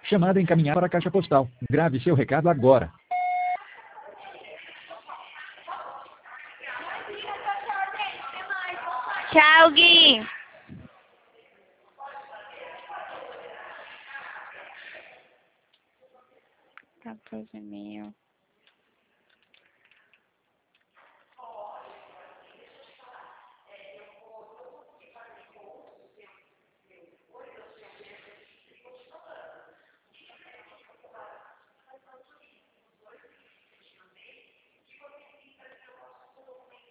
Chamada encaminhada para a caixa postal. Grave seu recado agora. Tchau, Gui. 14 mil.